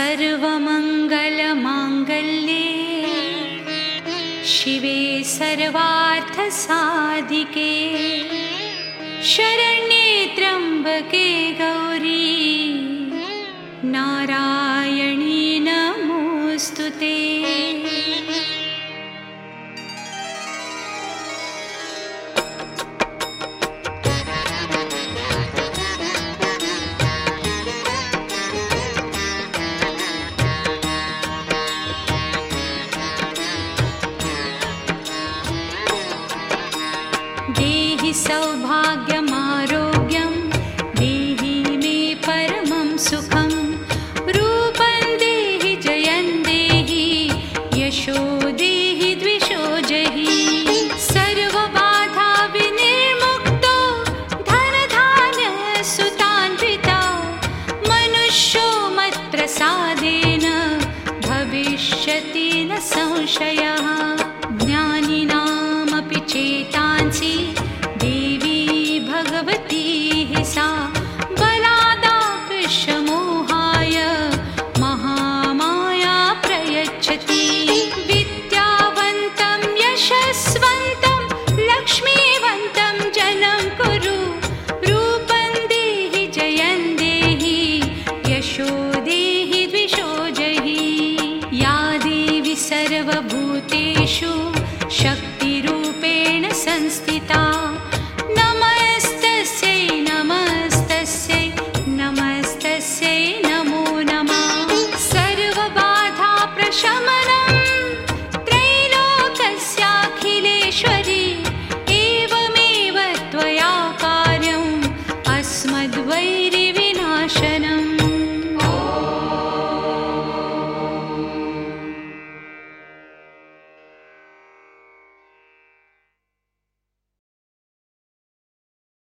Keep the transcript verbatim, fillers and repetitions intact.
सर्वमङ्गलमाङ्गल्ये शिवे सर्वार्थसाधिके शरण्ये त्र्यम्बके गौरी नारायणी नमोऽस्तुते। देहि सौभाग्यमारोग्यं देहि मे परमं सुखं रूपं देहि जयं देहि यशो देहि द्विषो जहि सर्वबाधा विनिर्मुक्तो धनधान्यसुतान्विता मनुष्यो मत्प्रसादेन भविष्यति न संशयः। ज्ञानिनामपि चेतांसि देवी भगवती हि सा बलादाकृष्यमोहाय महामाया प्रयच्छति। विद्यावन्तं यशस्वन्तं लक्ष्मीवन्तं जनं कुरु रूपं देहि जयं देहि यशो देहि द्विषो जहि। या देवी सर्वभूतेषु